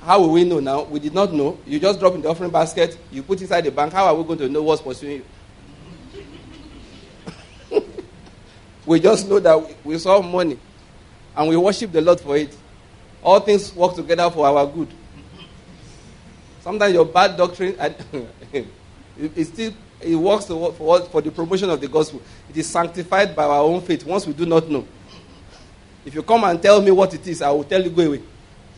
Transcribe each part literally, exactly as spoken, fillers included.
How will we know now? We did not know. You just drop in the offering basket. You put inside the bank. How are we going to know what's pursuing you? We just know that we saw money. And we worship the Lord for it. All things work together for our good. Sometimes your bad doctrine, it still it works for, for the promotion of the gospel. It is sanctified by our own faith once we do not know. If you come and tell me what it is, I will tell you, go away.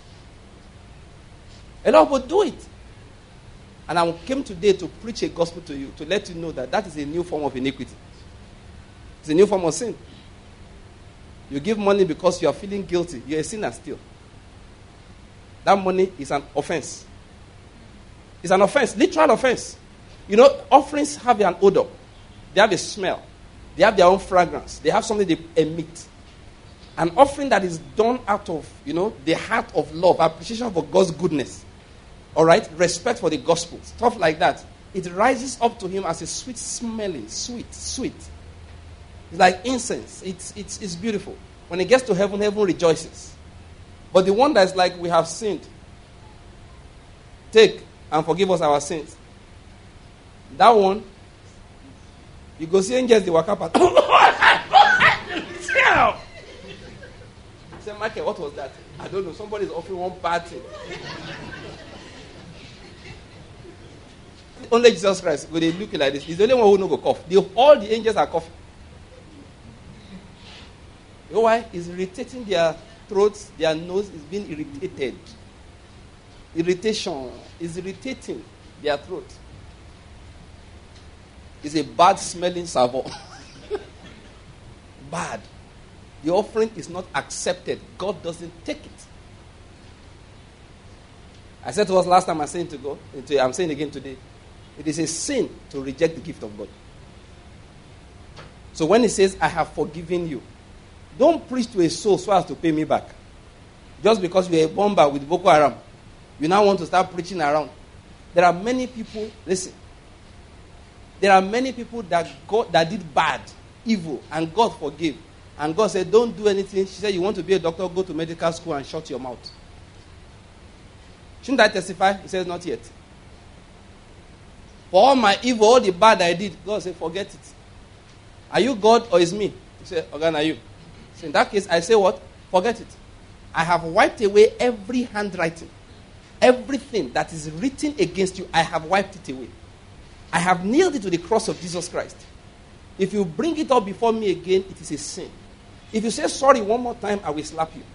A lot of people do it. And I came today to preach a gospel to you, to let you know that that is a new form of iniquity. It's a new form of sin. You give money because you are feeling guilty. You're a sinner still. That money is an offense. It's an offense, literal offense. You know, offerings have an odor. They have a smell. They have their own fragrance. They have something they emit. An offering that is done out of, you know, the heart of love, appreciation for God's goodness. All right? Respect for the gospel. Stuff like that. It rises up to him as a sweet smelling, sweet, sweet. It's like incense. It's, it's, it's beautiful. When it gets to heaven, heaven rejoices. But the one that's like, we have sinned. Take and forgive us our sins. That one, you go see angels, they walk up and say, Michael, what was that? I don't know. Somebody is offering one bad thing. Only Jesus Christ, when they look like this, he's the only one who knows go cough. The, all the angels are coughing. You know why? It's irritating their throats, their nose is being irritated. Irritation is irritating their throat. It's a bad smelling savour. Bad. The offering is not accepted. God doesn't take it. I said to us last time, I'm saying to go, I'm saying again today, it is a sin to reject the gift of God. So when he says, I have forgiven you, don't preach to a soul so as to pay me back. Just because you're a bomber with Boko Haram, you now want to start preaching around. There are many people, listen, there are many people that God, that did bad, evil, and God forgave. And God said, don't do anything. She said, you want to be a doctor, go to medical school and shut your mouth. Shouldn't I testify? He says, not yet. For all my evil, all the bad I did, God said, forget it. Are you God or is me? He said, Ogan, are you? So in that case, I say what? Forget it. I have wiped away every handwriting. Everything that is written against you, I have wiped it away. I have nailed it to the cross of Jesus Christ. If you bring it up before me again, it is a sin. If you say sorry one more time, I will slap you.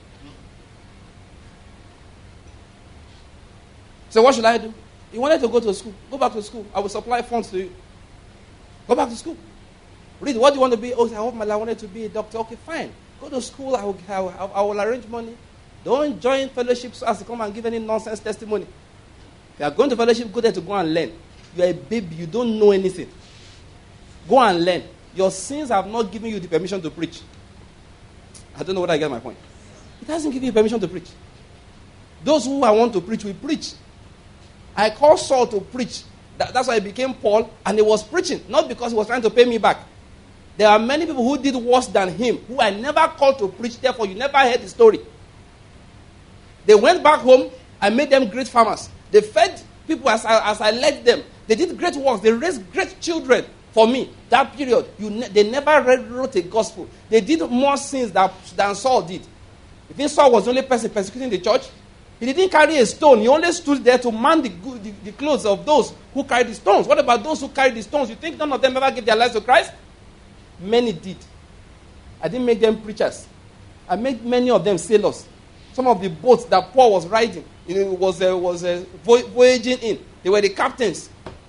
So what should I do? You wanted to go to school. Go back to school. I will supply funds to you. Go back to school. Read. What do you want to be? Oh, I hope my life wanted to be a doctor. Okay, fine. Go to school. I will, I will, I will arrange money. Don't join fellowships as to come and give any nonsense testimony. If you are going to fellowship, go there to go and learn. You are a baby. You don't know anything. Go and learn. Your sins have not given you the permission to preach. I don't know whether I get my point. It doesn't give you permission to preach. Those who I want to preach will preach. I called Saul to preach. That, that's why he became Paul, and he was preaching, not because he was trying to pay me back. There are many people who did worse than him, who I never called to preach, therefore you never heard the story. They went back home, I made them great farmers. They fed people as I, as I led them. They did great works. They raised great children for me. That period, you ne- they never read, wrote a gospel. They did more sins than, than Saul did. You think Saul was the only person persecuting the church? He didn't carry a stone. He only stood there to man the, the, the clothes of those who carried the stones. What about those who carried the stones? You think none of them ever gave their lives to Christ? Many did. I didn't make them preachers. I made many of them sailors. Some of the boats that Paul was riding, you know, was uh, was uh, voyaging in. They were the captains.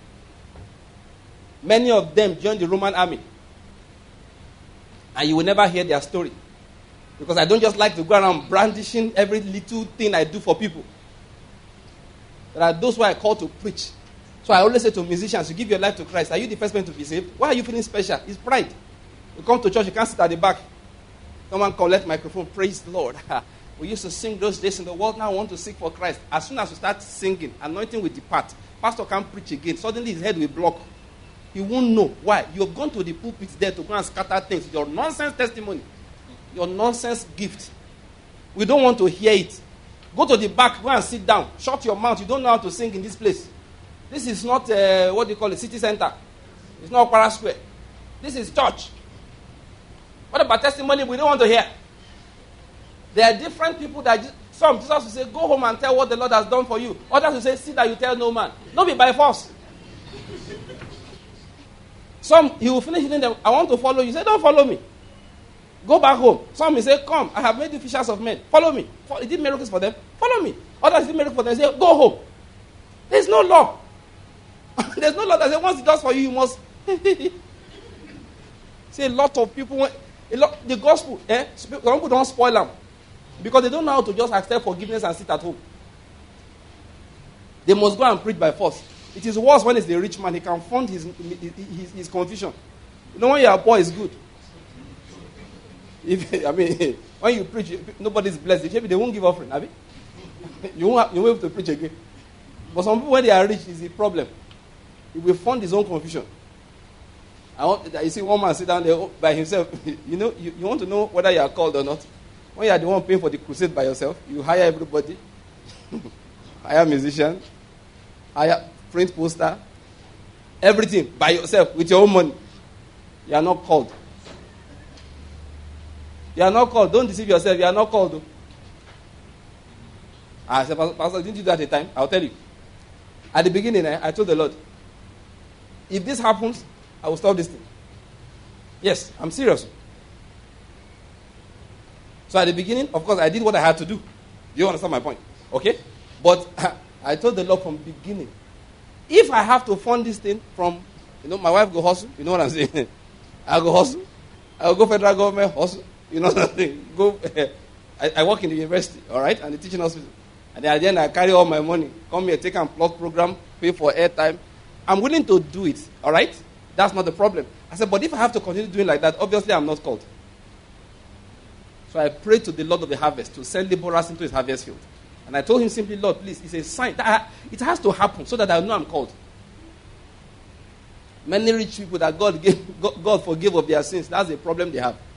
Many of them joined the Roman army. And you will never hear their story. Because I don't just like to go around brandishing every little thing I do for people. There are those who I call to preach. So I always say to musicians, you give your life to Christ. Are you the first man to be saved? Why are you feeling special? It's pride. You come to church, you can't sit at the back. Someone collect microphone, praise the Lord. We used to sing those days in the world, now I want to sing for Christ. As soon as you start singing, anointing will depart. Pastor can't preach again. Suddenly his head will block. He won't know. Why? You have gone to the pulpit there to go and scatter things. Your nonsense testimony. Your nonsense gift. We don't want to hear it. Go to the back, go and sit down. Shut your mouth. You don't know how to sing in this place. This is not, uh, what do you call it, city center. It's not Para Square. This is church. What about testimony we don't want to hear? There are different people that, just, some Jesus will say, go home and tell what the Lord has done for you. Others will say, see that you tell no man. Don't be by force. Some, he will finish telling them, I want to follow you. Say, don't follow me. Go back home. Some will say, come, I have made you fishers of men. Follow me. He did miracles for them. Follow me. Others did miracles for them. Say, go home. There's no law. There's no law that says, once it does for you, you must. See, a lot of people, a lot, the gospel, eh, some people don't spoil them. Because they don't know how to just accept forgiveness and sit at home. They must go and preach by force. It is worse when it's the rich man. He can fund his, his, his confusion. You know, when you are poor, it's good. If, I mean, when you preach, nobody's blessed. Maybe they won't give offering, have you? You won't have, you won't have to preach again. But some people, when they are rich, is the problem. He will fund his own confusion. I want, you see one man sit down there by himself. You know, you, you want to know whether you are called or not. When you are the one paying for the crusade by yourself, you hire everybody, hire musician, hire print poster, everything by yourself with your own money. You are not called. You are not called. Don't deceive yourself. You are not called. I said, Pastor, didn't you do that at a time? I'll tell you. At the beginning, I, I told the Lord, if this happens, I will stop this thing. Yes, I'm serious. So at the beginning, of course, I did what I had to do. You understand my point? Okay? But I told the Lord from the beginning, if I have to fund this thing from, you know, my wife go hustle. You know what I'm saying? I'll go hustle. I'll go federal government hustle. You know something? Go. I, I work in the university, all right, and the teaching hospital. And then at the end, I carry all my money. Come here, take and plot program, pay for airtime. I'm willing to do it, all right? That's not the problem. I said, but if I have to continue doing like that, obviously I'm not called. So I prayed to the Lord of the harvest to send laborers into his harvest field. And I told him simply, Lord, please, it's a sign. That I, it has to happen so that I know I'm called. Many rich people that God gave, God forgave of their sins, that's the problem they have.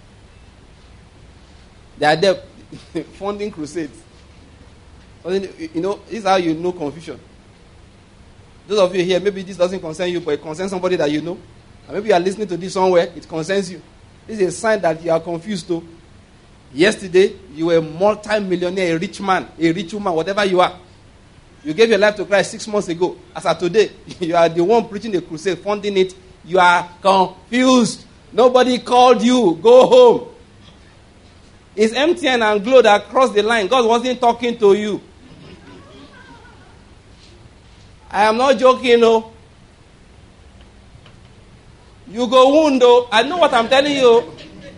They are there funding crusades. You know, this is how you know confusion. Those of you here, maybe this doesn't concern you, but it concerns somebody that you know. And maybe you are listening to this somewhere, it concerns you. This is a sign that you are confused too. Yesterday, you were a multi-millionaire, a rich man, a rich woman, whatever you are. You gave your life to Christ six months ago. As of today, you are the one preaching the crusade, funding it. You are confused. Nobody called you. Go home. It's M T N and Glo that crossed the line. God wasn't talking to you. I am not joking, no. You go wound, though. I know what I'm telling you.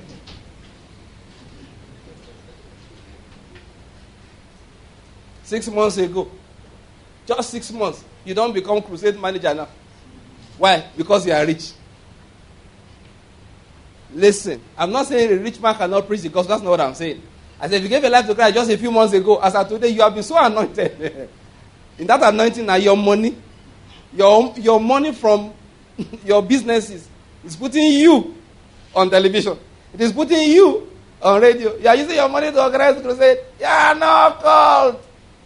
Six months ago. Just six months. You don't become crusade manager now. Why? Because you are rich. Listen, I'm not saying a rich man cannot preach the gospel. That's not what I'm saying. I said, if you gave your life to Christ just a few months ago, as of today, you have been so anointed. In that anointing now, your money, your, your money from your businesses is putting you on television. It is putting you on radio. You are using your money to organize the crusade. You are not called.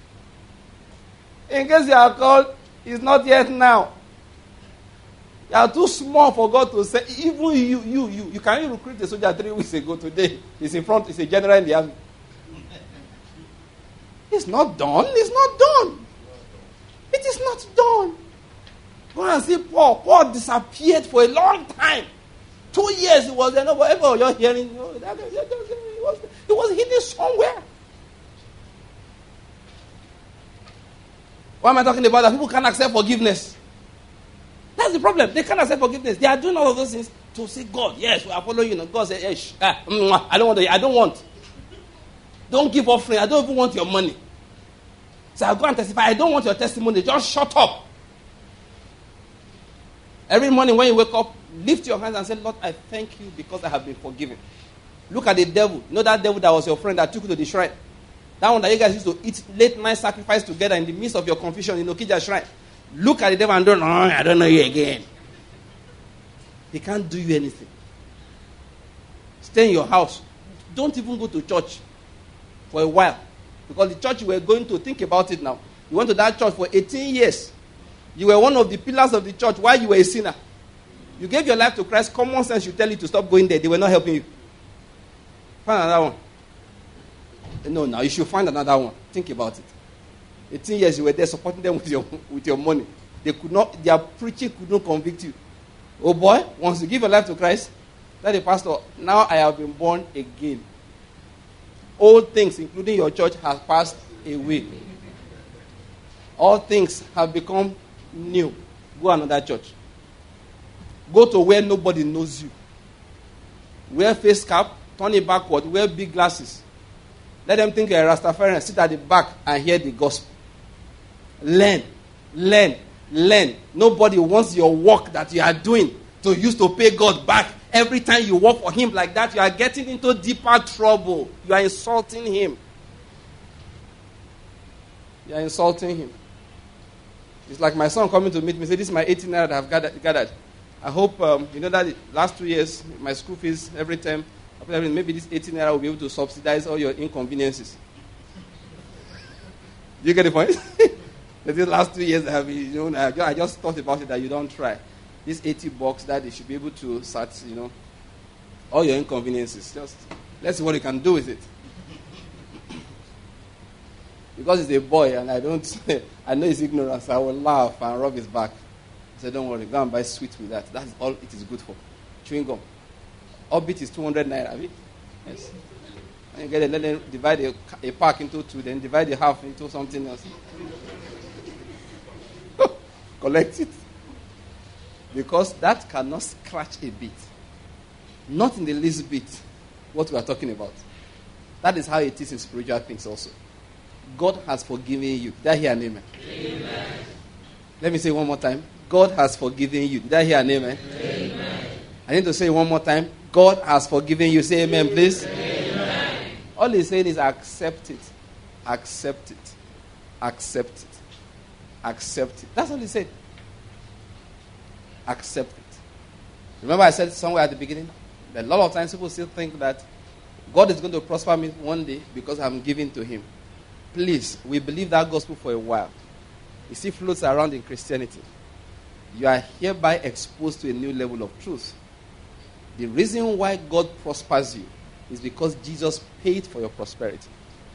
In case you are called, it's not yet now. You are too small for God to say. Even you, you, you, you can recruit a soldier three weeks ago. Today, he's in front. He's a general in the army. It's not done. It's not done. It is not done. Go and see Paul. Paul disappeared for a long time. Two years he was there. No, whatever you're hearing, you know, he was, he was hidden somewhere. Why am I talking about that? People can't accept forgiveness. That's the problem. They can't accept forgiveness. They are doing all of those things to say, God, yes, we are following you. And God says, yes, ah, I don't want to, I don't want. Don't give offering. I don't even want your money. So I'll go and testify. I don't want your testimony. Just shut up. Every morning when you wake up, lift your hands and say, Lord, I thank you because I have been forgiven. Look at the devil. You know that devil that was your friend that took you to the shrine? That one that you guys used to eat late night sacrifice together in the midst of your confusion in Okija shrine. Look at the devil and don't, oh, I don't know you again. He can't do you anything. Stay in your house. Don't even go to church for a while. Because the church you were going to, think about it now. You went to that church for eighteen years. You were one of the pillars of the church while you were a sinner. You gave your life to Christ. Common sense should tell you to stop going there. They were not helping you. Find another one. No, now you should find another one. Think about it. eighteen years you were there supporting them with your with your money. They could not, their preaching could not convict you. Oh boy, once you give your life to Christ, tell the pastor, now I have been born again. All things, including your church, have passed away. All things have become new. Go another church. Go to where nobody knows you. Wear face cap, turn it backward, wear big glasses. Let them think you're a Rastafarian. Sit at the back and hear the gospel. Learn, learn, learn. Nobody wants your work that you are doing to use to pay God back. Every time you work for him like that, you are getting into deeper trouble. You are insulting him. You are insulting him. It's like my son coming to meet me, say, this is my eighteen naira that I've gathered. gathered. I hope, um, you know that the last two years, my school fees, every time, maybe this eighteen naira will be able to subsidize all your inconveniences. Do you get the point? The last two years, I, have, you know, I just thought about it that you don't try. This eighty bucks that they should be able to start, you know, all your inconveniences. Just, let's see what you can do with it. Because he's a boy and I don't, I know his ignorance, so I will laugh and rub his back. I said, don't worry, go and buy sweets with that. That's all it is good for. Chewing gum. Orbit is two hundred naira, right? Yes. And you get it, let them divide a, a pack into two, then divide the half into something else. Collect it. Because that cannot scratch a bit. Not in the least bit what we are talking about. That is how it is in spiritual things also. God has forgiven you. Did I hear an amen? Amen. Let me say one more time. God has forgiven you. Did I hear an amen? Amen. I need to say one more time. God has forgiven you. Say amen, please. Amen. All he's saying is accept it. Accept it. Accept it. Accept it. That's all he said. Accept it. Remember I said somewhere at the beginning that a lot of times people still think that God is going to prosper me one day because I'm giving to him. Please, we believe that gospel for a while. It still floats around in Christianity. You are hereby exposed to a new level of truth. The reason why God prospers you is because Jesus paid for your prosperity.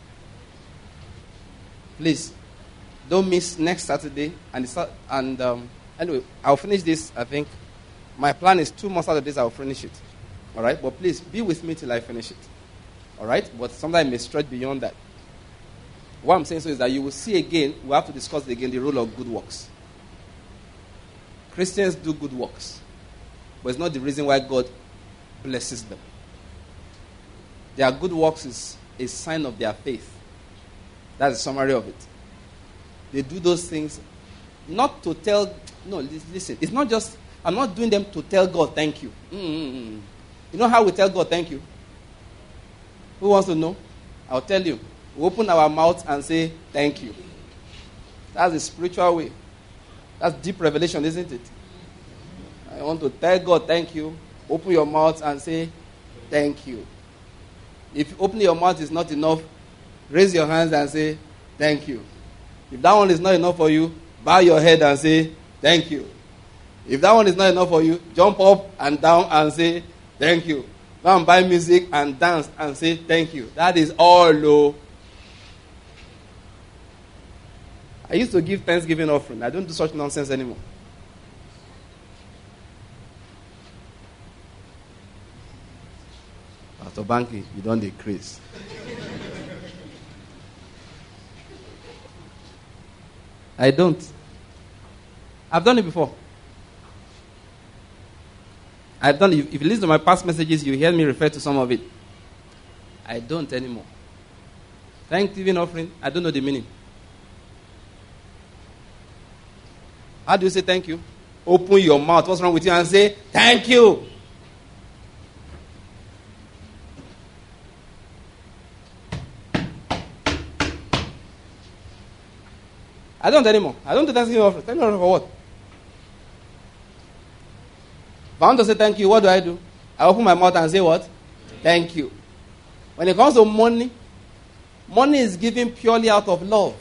Please, don't miss next Saturday. And, it's, and um, anyway, I'll finish this, I think. My plan is two more Saturdays I'll finish it. All right? But please, be with me till I finish it. All right? But sometimes it may stretch beyond that. What I'm saying so is that you will see again, we'll have to discuss again the role of good works. Christians do good works. But it's not the reason why God blesses them. Their good works is a sign of their faith. That's the summary of it. They do those things not to tell, no, listen, it's not just, I'm not doing them to tell God thank you. Mm-hmm. You know how we tell God thank you? Who wants to know? I'll tell you. We open our mouth and say thank you. That's the spiritual way. That's deep revelation, isn't it? I want to tell God thank you. Open your mouth and say thank you. If opening your mouth is not enough, raise your hands and say thank you. If that one is not enough for you, bow your head and say thank you. If that one is not enough for you, jump up and down and say thank you. Go and buy music and dance and say thank you. That is all low. I used to give Thanksgiving offering. I don't do such nonsense anymore. Pastor Banky, you don't decrease. I don't. I've done it before. I've done it. If you listen to my past messages, you hear me refer to some of it. I don't anymore. Thanksgiving offering, I don't know the meaning. How do you say thank you? Open your mouth. What's wrong with you? And say thank you. I don't anymore. I don't do Thanksgiving offering. Thank you for what? If I want to say thank you, what do I do? I open my mouth and say what? Thank you. When it comes to money, Money is given purely out of love.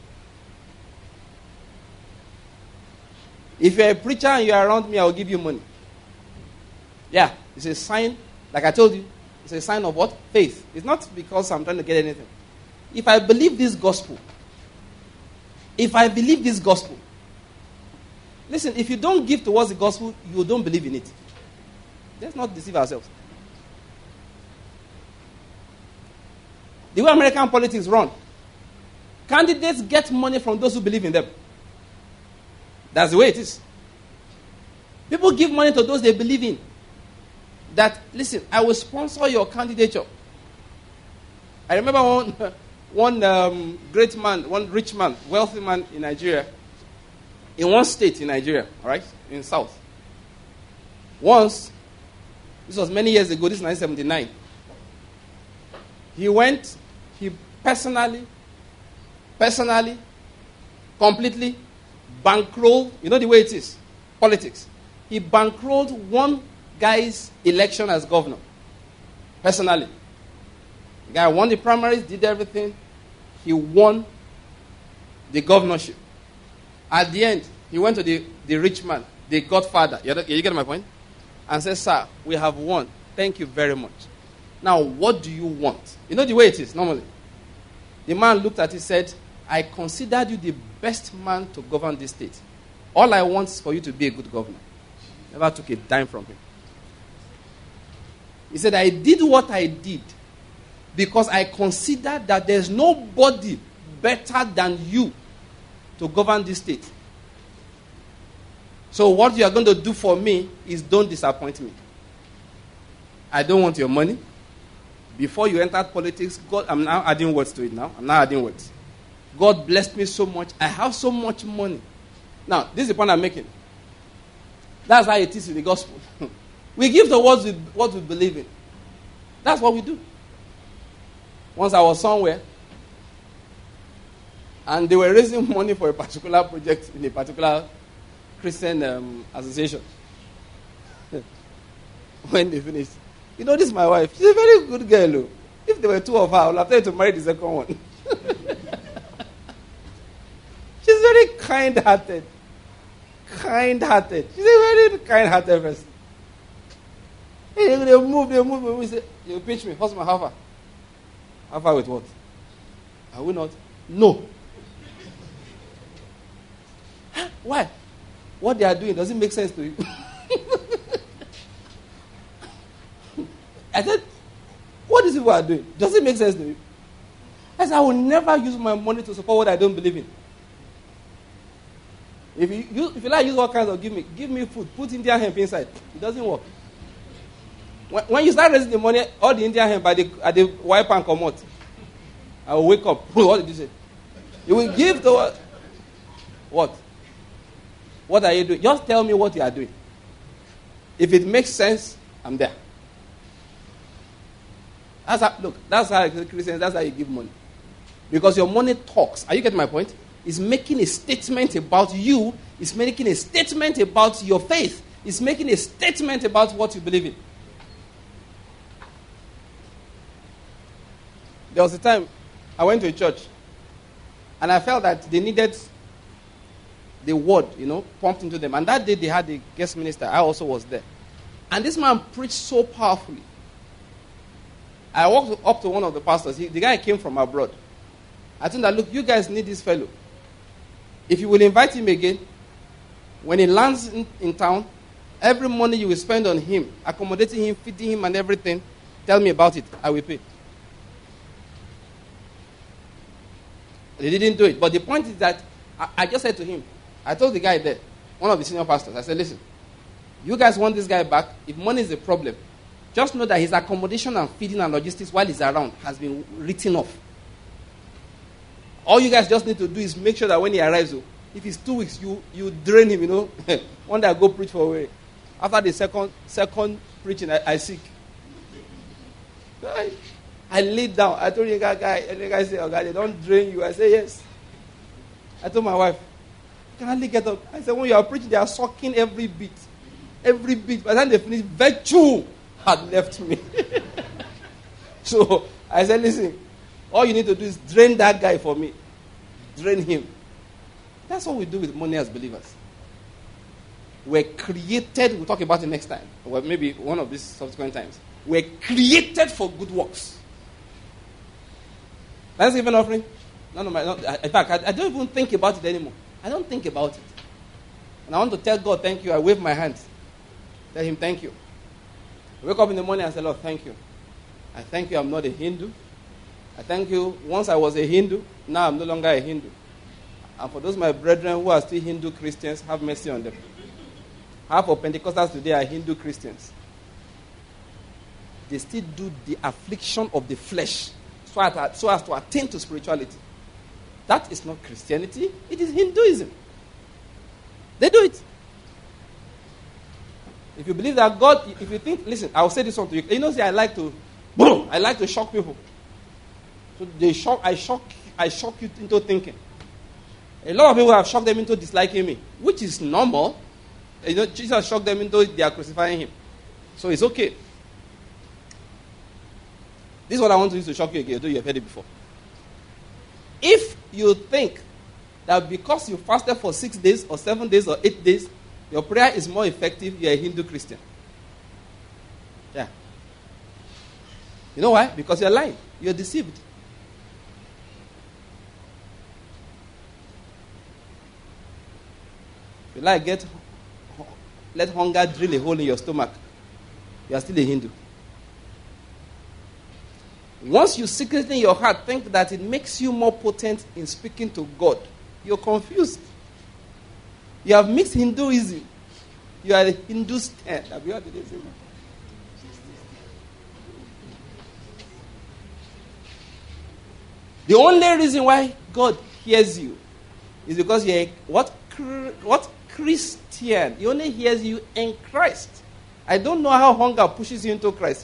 If you're a preacher and you're around me, I will give you money. Yeah, it's a sign, like I told you, it's a sign of what? Faith. It's not because I'm trying to get anything. If I believe this gospel, if I believe this gospel, listen, if you don't give towards the gospel, you don't believe in it. Let's not deceive ourselves. The way American politics run, candidates get money from those who believe in them. That's the way it is. People give money to those they believe in. That, listen, I will sponsor your candidature. I remember one, one um, great man, one rich man, wealthy man in Nigeria, in one state in Nigeria, all right, in South. Once, this was many years ago, this is nineteen seventy-nine, he went, he personally, personally, completely bankrolled, you know the way it is, politics. He bankrolled one guy's election as governor, personally. The guy won the primaries, did everything. He won the governorship. At the end, he went to the, the rich man, the godfather. You, you get my point? And said, sir, we have won. Thank you very much. Now, what do you want? You know the way it is, normally. The man looked at it and said, I considered you the best man to govern this state. All I want is for you to be a good governor. Never took a dime from him. He said, I did what I did because I considered that there's nobody better than you to govern this state. So what you are going to do for me is don't disappoint me. I don't want your money. Before you entered politics, God, I'm now adding words to it now. I'm now adding words. God blessed me so much. I have so much money. Now, this is the point I'm making. That's how it is in the gospel. We give the words we, what we believe in. That's what we do. Once I was somewhere, and they were raising money for a particular project in a particular Christian um, association. When they finished, you know, this is my wife. She's a very good girl. Oh. If there were two of her, I would have told her to marry the second one. She's very kind-hearted. Kind-hearted. She's a very kind-hearted person. Hey, they move, they move, they move. Say, you pinch me. What's my half hour? Half hour with what? Are we not? No. Why? What they are doing, does it make sense to you? I said, what these people are doing, does it make sense to you? I said, I will never use my money to support what I don't believe in. If you, you if you like use all kinds of give me, give me food, put Indian hemp inside. It doesn't work. When, when you start raising the money, all the Indian hemp, the, at the wipe and come out. I will wake up. What did you say? You will give to what? What? What are you doing? Just tell me what you are doing. If it makes sense, I'm there. That's how, look, that's how Christians, that's how you give money. Because your money talks. Are you getting my point? It's making a statement about you. It's making a statement about your faith. It's making a statement about what you believe in. There was a time I went to a church and I felt that they needed the word, you know, pumped into them. And that day they had a guest minister. I also was there. And this man preached so powerfully. I walked up to one of the pastors. He, the guy came from abroad. I told him, look, you guys need this fellow. If you will invite him again, when he lands in, in town, every money you will spend on him, accommodating him, feeding him and everything, tell me about it. I will pay. They didn't do it. But the point is that I, I just said to him, I told the guy there, one of the senior pastors, I said, listen, you guys want this guy back. If money is a problem, just know that his accommodation and feeding and logistics while he's around has been written off. All you guys just need to do is make sure that when he arrives, if it's two weeks, you, you drain him, you know. One day I go preach for a way. After the second second preaching, I, I sick. I, I laid down. I told the guy, guy, and the guy said, oh God, they don't drain you. I said, yes. I told my wife, I can hardly get up. I said, when you are preaching, they are sucking every bit. Every bit. By the time they finish, virtue had left me. So I said, listen, All you need to do is drain that guy for me. Drain him. That's what we do with money as believers. We're created, we'll talk about it next time, or maybe one of these subsequent times. We're created for good works. Let's give an offering. None of my, not, in fact, I, I don't even think about it anymore. I don't think about it. And I want to tell God, thank you. I wave my hands. Tell him, thank you. I wake up in the morning and say, Lord, thank you. I thank you I'm not a Hindu. I thank you. Once I was a Hindu, now I'm no longer a Hindu. And for those my brethren who are still Hindu Christians, have mercy on them. Half of Pentecostals today are Hindu Christians. They still do the affliction of the flesh so as, so as to attain to spirituality. That is not Christianity. It is Hinduism. They do it. If you believe that God, if you think, listen, I'll say this one to you. You know, see, I like to, boom, I like to shock people. So they shock, I shock, I shock you into thinking. A lot of people have shocked them into disliking me, which is normal. You know, Jesus shocked them into they are crucifying him. So it's okay. This is what I want to use to shock you again, although you have heard it before. If you think that because you fasted for six days or seven days or eight days, your prayer is more effective, you're a Hindu Christian. Yeah. You know why? Because you're lying. You're deceived. If you like, get, let hunger drill a hole in your stomach. You are still a Hindu. Once you secretly in your heart think that it makes you more potent in speaking to God, you're confused. You have mixed Hinduism. You are a Hindustan. Have you heard it? The only reason why God hears you is because you're a, what, what Christian. He only hears you in Christ. I don't know how hunger pushes you into Christ.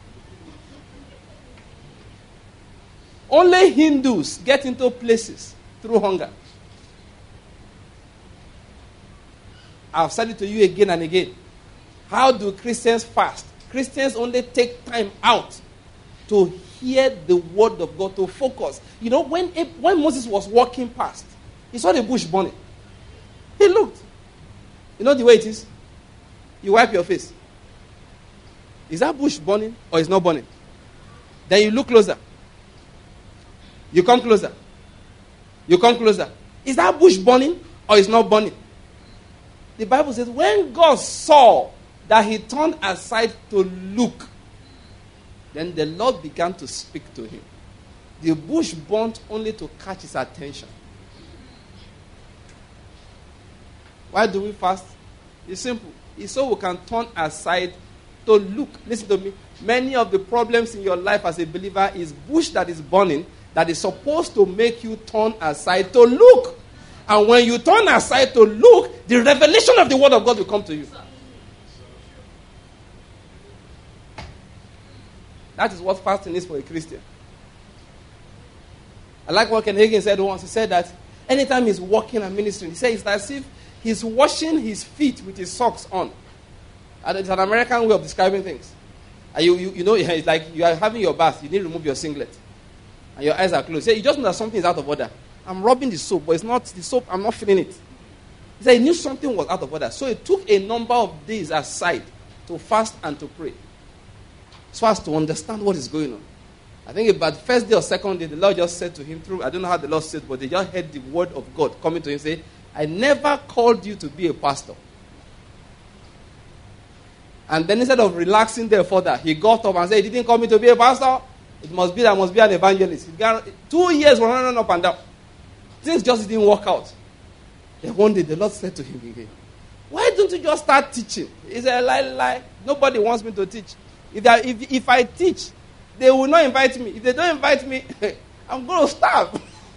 Only Hindus get into places through hunger. I've said it to you again and again. How do Christians fast? Christians only take time out to hear the word of God, to focus. You know, when, when Moses was walking past, he saw the bush burning. He looked. You know the way it is? You wipe your face. Is that bush burning or is not burning? Then you look closer. You come closer. You come closer. Is that bush burning or is not burning? The Bible says when God saw that he turned aside to look, then the Lord began to speak to him. The bush burnt only to catch his attention. Why do we fast? It's simple. It's so we can turn aside to look. Listen to me. Many of the problems in your life as a believer is bush that is burning that is supposed to make you turn aside to look. And when you turn aside to look, the revelation of the word of God will come to you. That is what fasting is for a Christian. I like what Ken Hagin said once. He said that anytime he's walking and ministering, he says it's as if he's washing his feet with his socks on. And it's an American way of describing things. And you, you, you know, it's like you are having your bath, you need to remove your singlet. And your eyes are closed. You just know that something is out of order. I'm rubbing the soap, but it's not the soap, I'm not feeling it. He said he knew something was out of order. So he took a number of days aside to fast and to pray, so as to understand what is going on. I think about the first day or second day, the Lord just said to him through, I don't know how the Lord said, but they just heard the word of God coming to him, say, I never called you to be a pastor. And then instead of relaxing there further, he got up and said, he didn't call me to be a pastor. It must be that I must be an evangelist. He got, two years were running up and down. Things just didn't work out. Then one day the Lord said to him again, why don't you just start teaching? He said, lie, lie. Nobody wants me to teach. If, I, if, if I teach, they will not invite me. If they don't invite me, I'm going to starve.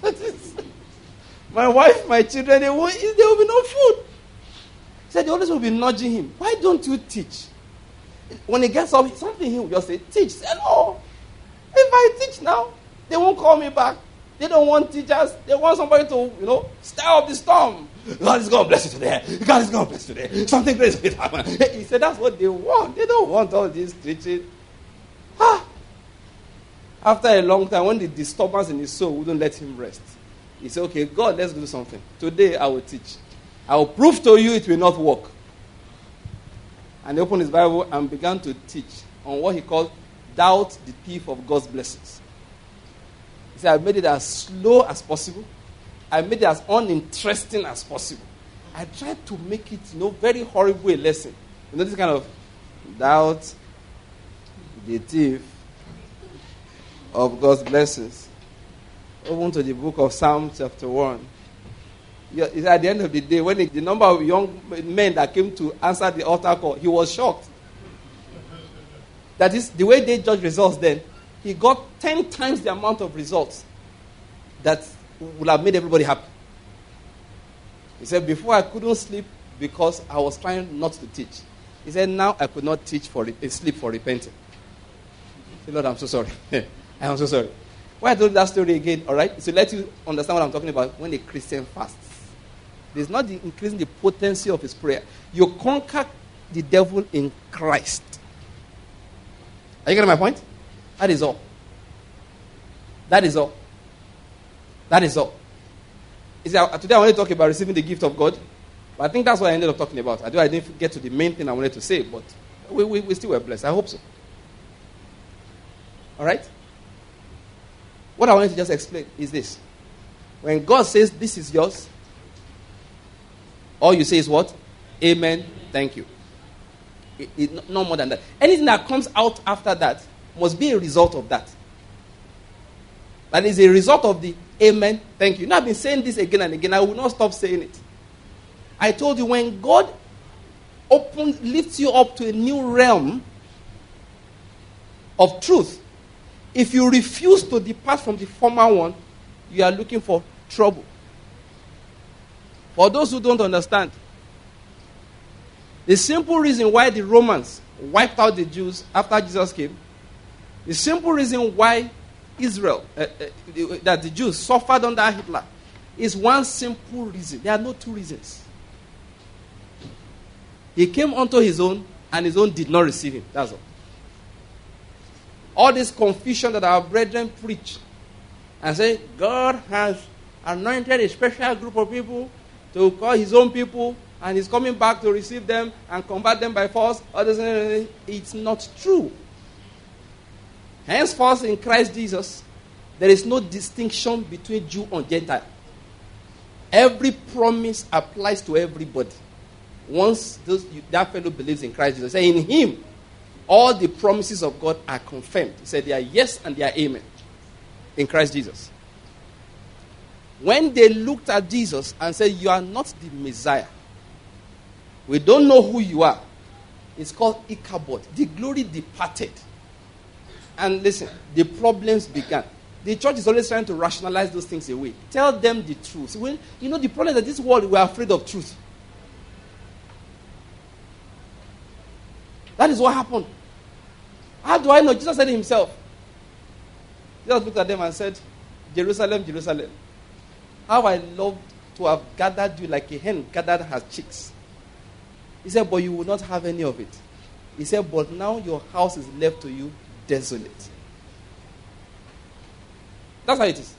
My wife, my children, they will, there will be no food. He said, the Holy Spirit will be nudging him. Why don't you teach? When he gets up, something he will just say, teach. He said, no. If I teach now, they won't call me back. They don't want teachers. They want somebody to, you know, stir up the storm. God is going to bless you today. God is going to bless you today. Something great is going to happen. He said, that's what they want. They don't want all this teaching. Ah. after a long time, when the disturbance in his soul wouldn't let him rest, he said, okay, God, let's do something. Today I will teach. I will prove to you it will not work. And he opened his Bible and began to teach on what he called doubt the thief of God's blessings. He said, I made it as slow as possible. I made it as uninteresting as possible. I tried to make it, you know, very horrible a lesson. You know, this kind of doubt the thief of God's blessings. Open to the book of Psalm chapter one. It's at the end of the day, when the, the number of young men that came to answer the altar call, he was shocked. That is, the way they judge results then, he got ten times the amount of results that would have made everybody happy. He said, before I couldn't sleep because I was trying not to teach. He said, now I could not teach for re- sleep for repenting. Say, Lord, I'm so sorry. I am so sorry. Why I told that story again, all right, is to let you understand what I'm talking about when a Christian fasts. There's not the increasing the potency of his prayer. You conquer the devil in Christ. Are you getting my point? That is all. That is all. That is all. Is that, today I want to talk about receiving the gift of God. But I think that's what I ended up talking about. I, do, I didn't get to the main thing I wanted to say, but we, we, we still were blessed. I hope so. All right? What I wanted to just explain is this. When God says, this is yours, all you say is what? Amen, thank you. It, it, no more than that. Anything that comes out after that must be a result of that. That is a result of the amen, thank you. Now I've been saying this again and again. I will not stop saying it. I told you, when God opens, lifts you up to a new realm of truth, if you refuse to depart from the former one, you are looking for trouble. For those who don't understand, the simple reason why the Romans wiped out the Jews after Jesus came, the simple reason why Israel, uh, uh, that the Jews suffered under Hitler, is one simple reason. There are no two reasons. He came unto his own, and his own did not receive him. That's all. All this confusion that our brethren preach and say, God has anointed a special group of people to call his own people, and he's coming back to receive them and convert them by force. It's not true. Henceforth, in Christ Jesus, there is no distinction between Jew and Gentile. Every promise applies to everybody. Once those, that fellow believes in Christ Jesus, say in him, all the promises of God are confirmed. He said they are yes and they are amen in Christ Jesus. When they looked at Jesus and said, you are not the Messiah, we don't know who you are, it's called Ichabod. The glory departed. And listen, the problems began. The church is always trying to rationalize those things away. Tell them the truth. Well, you know, the problem is that this world, we are afraid of truth. That is what happened. How do I know? Jesus said it himself. Jesus looked at them and said, Jerusalem, Jerusalem, how I loved to have gathered you like a hen gathered her chicks. He said, but you will not have any of it. He said, but now your house is left to you desolate. That's how it is.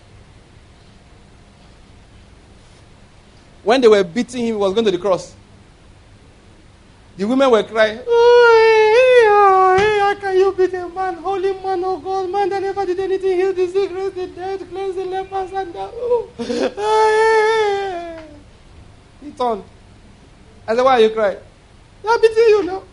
When they were beating him, he was going to the cross. The women were crying, oh, how can you beat a man, holy man of God, man that never did anything, heal the sick, raise the dead, cleanse the lepers, and that. Oh. He turned. I said, why are you crying? They are beating you now.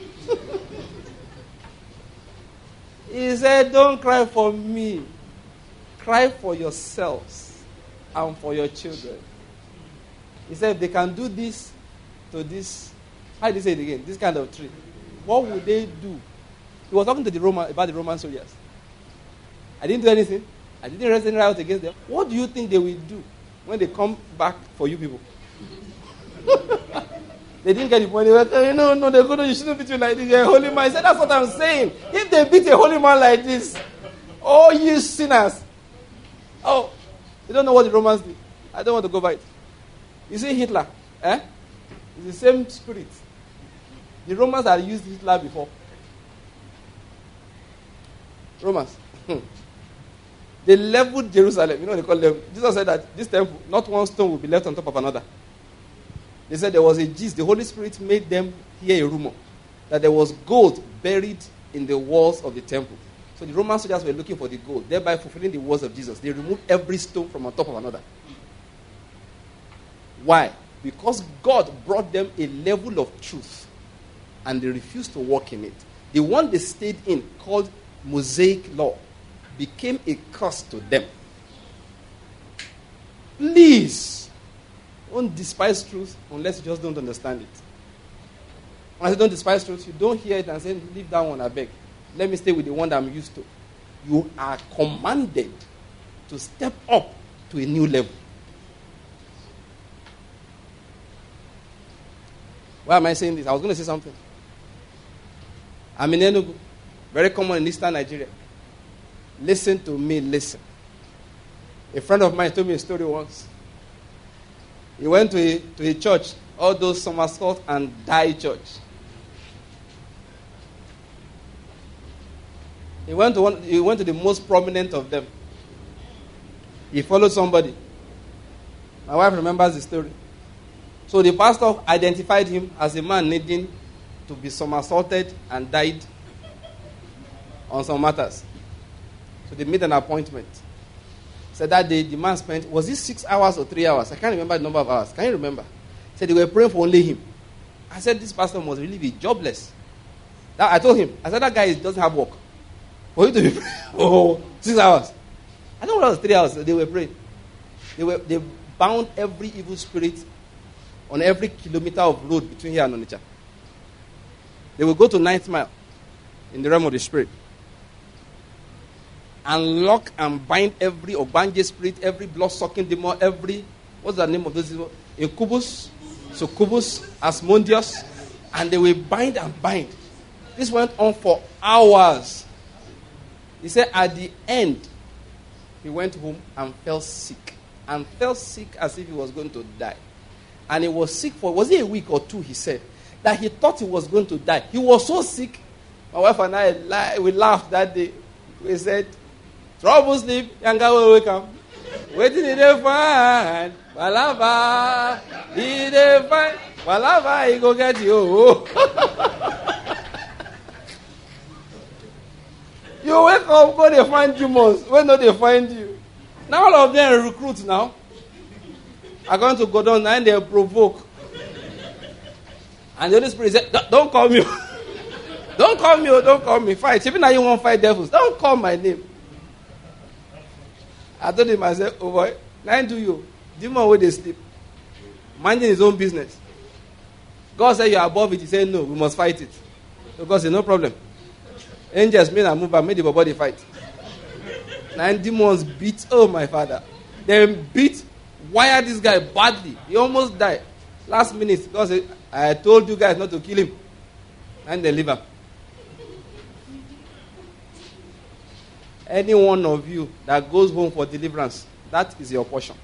He said, don't cry for me. Cry for yourselves and for your children. He said, if they can do this to this, how did he say it again? This kind of tree. What would they do? He was talking to the Roman about the Roman soldiers. I didn't do anything. I didn't raise any riot against them. What do you think they will do when they come back for you people? They didn't get the point. They were saying, no, no, they're going to, you shouldn't beat you like this. You're a holy man. I said, that's what I'm saying. If they beat a holy man like this, oh, you sinners. Oh, you don't know what the Romans did. I don't want to go by it. You see Hitler, eh? It's the same spirit. The Romans had used Hitler before. Romans. Hmm. They leveled Jerusalem. You know what they call them? Jesus said that this temple, not one stone will be left on top of another. They said there was a gist. The Holy Spirit made them hear a rumor that there was gold buried in the walls of the temple. So the Roman soldiers were looking for the gold, thereby fulfilling the words of Jesus. They removed every stone from on top of another. Why? Because God brought them a level of truth, and they refused to walk in it. The one they stayed in, called Mosaic law, became a curse to them. Please, don't despise truth unless you just don't understand it. When I say don't despise truth, you don't hear it and say, leave that one, I beg. Let me stay with the one that I'm used to. You are commanded to step up to a new level. Why am I saying this? I was going to say something. I'm in Enugu, very common in eastern Nigeria. Listen to me, listen. A friend of mine told me a story once. He went to a, to a church, all those somersault and die church. He went to one, he went to the most prominent of them. He followed somebody. My wife remembers the story. So the pastor identified him as a man needing to be somersaulted and died on some matters. So they made an appointment. So that day the man spent, was it six hours or three hours? I can't remember the number of hours. Can you remember? Said they were praying for only him. I said this pastor must really be jobless. That, I told him, I said that guy doesn't have work. For you to be praying for six hours. I don't know what it was three hours. They were praying. They were they bound every evil spirit on every kilometer of road between here and Onitsha. They will go to ninth mile in the realm of the spirit and lock and bind every Ogbanje spirit, every blood-sucking demon, every, what's the name of those demons? Incubus, succubus, asmondius, and they will bind and bind. This went on for hours. He said at the end, he went home and fell sick. And fell sick as if he was going to die. And he was sick for, was it a week or two, he said, that he thought he was going to die. He was so sick. My wife and I, we laughed that day. We said, trouble sleep, younger will wake up. Waiting in the find, Walava, he the find, Walava, he go get you. You wake up, go they find demons. When do they find you? Now all of them recruit now. Are going to go down and they provoke. And the Holy Spirit said, don't call me. Don't call me, don't call me. Fight. Even now you won't fight devils. Don't call my name. I told him, I said, oh boy, now do you. Demon where they sleep. Minding his own business. God said you are above it. He said, no, we must fight it. So God said, no problem. Angels made and move and made the body fight. Nine demons beat, oh my father. They beat, wired this guy badly. He almost died. Last minute, God said, I told you guys not to kill him. And they leave him. Any one of you that goes home for deliverance, that is your portion.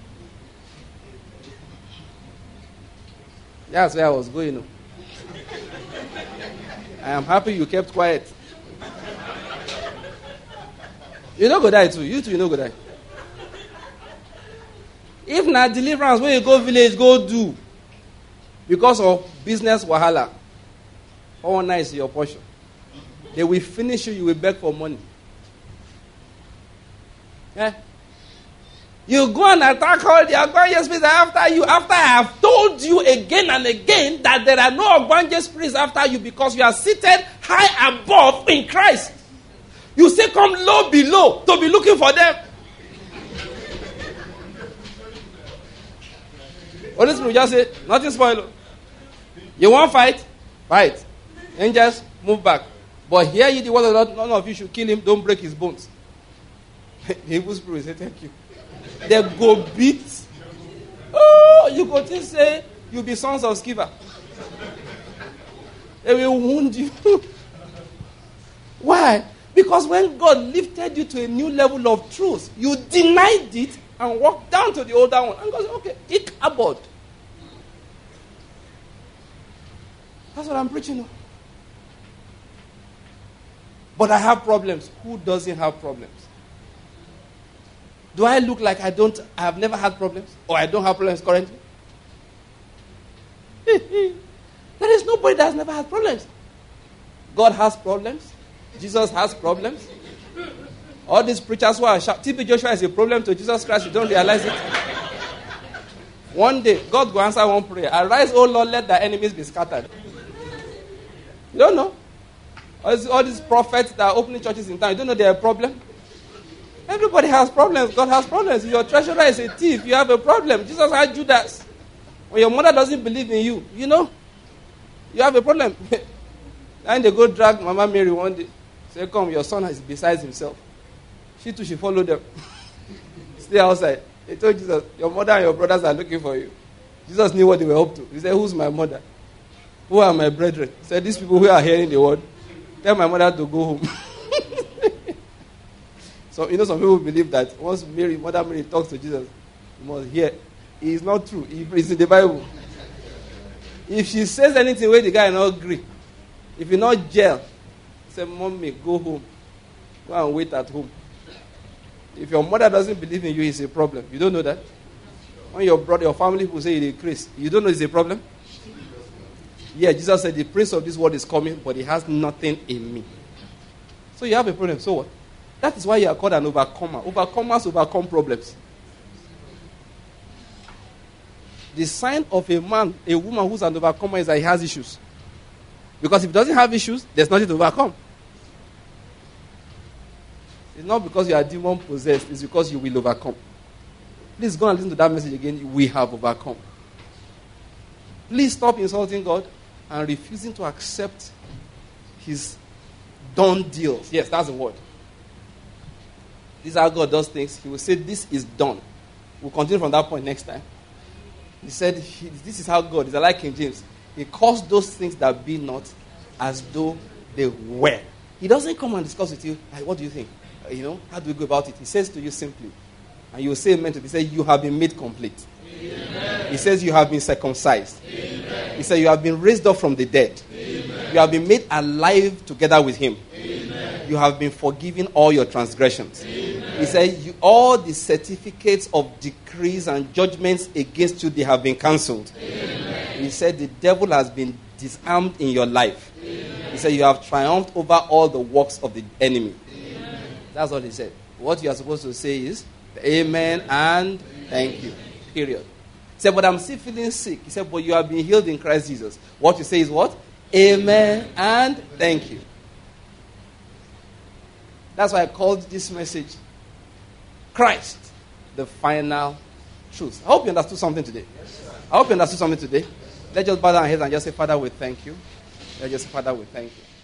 That's where I was going. No? I am happy you kept quiet. You don't go die too. You too, you don't go die. If not deliverance, when you go village, go do. Because of business wahala. All nice your portion. They will finish you, you will beg for money. Yeah? You go and attack all the Ogbanje spirits after you, after I have told you again and again that there are no Ogbanje spirits after you because you are seated high above in Christ. You say come low below to be looking for them. Holy Spirit just say, nothing spoil. You want fight? Fight. Angels, move back. But here you the word of God, none of you should kill him, don't break his bones. The evil spirit say, thank you. They go beat. Oh, you go to say, you'll be sons of Sceva. They will wound you. Why? Because when God lifted you to a new level of truth, you denied it and walked down to the older one. And God said, okay, ik abod. That's what I'm preaching now. But I have problems. Who doesn't have problems? Do I look like I don't, I have never had problems? Or I don't have problems currently? There is nobody that has never had problems. God has problems. Jesus has problems. All these preachers who are shouting, T B Joshua is a problem to Jesus Christ, you don't realize it. One day, God will answer one prayer. Arise, O Lord, let thy enemies be scattered. You don't know? All these, all these prophets that are opening churches in town, you don't know they are a problem? Everybody has problems. God has problems. If your treasurer is a thief, you have a problem. Jesus had Judas. When your mother doesn't believe in you, you know, you have a problem. And they go drag Mama Mary one day. Say, come, your son is besides himself. She too, she followed them. Stay outside. They told Jesus, your mother and your brothers are looking for you. Jesus knew what they were up to. He said, who's my mother? Who are my brethren? He said, these people who are hearing the word, tell my mother to go home. So, you know, some people believe that once Mary, Mother Mary talks to Jesus, you must hear. It is not true. It's in the Bible. If she says anything where the guy not agree, if you not jail, say, Mommy, go home. Go and wait at home. If your mother doesn't believe in you, it's a problem. You don't know that? When your brother, your family people say you're a Christ, you don't know it's a problem? Yeah, Jesus said, the prince of this world is coming, but he has nothing in me. So you have a problem. So what? That is why you are called an overcomer. Overcomers overcome problems. The sign of a man, a woman who's an overcomer is that he has issues. Because if he doesn't have issues, there's nothing to overcome. It's not because you are demon possessed, it's because you will overcome. Please go and listen to that message again. We have overcome. Please stop insulting God and refusing to accept his done deals. Yes, that's the word. This is how God does things. He will say, this is done. We'll continue from that point next time. He said, he, this is how God is. I like King James. He calls those things that be not as though they were. He doesn't come and discuss with you, hey, what do you think? Uh, you know, how do we go about it? He says to you simply, and you will say amen to it. He says, you have been made complete. Amen. He says, you have been circumcised. Amen. He says, you have been raised up from the dead. Amen. You have been made alive together with him. Amen. You have been forgiven all your transgressions. Amen. He said, you, all the certificates of decrees and judgments against you, they have been cancelled. Amen. He said, the devil has been disarmed in your life. Amen. He said, you have triumphed over all the works of the enemy. Amen. That's what he said. What you are supposed to say is, amen and thank you. Period. He said, but I'm still feeling sick. He said, but you have been healed in Christ Jesus. What you say is what? Amen and thank you. That's why I called this message Christ, the final truth. I hope you understood something today. Yes, I hope you understood something today. Let's just bow down our heads and just say, Father, we thank you. Let's just say, Father, we thank you.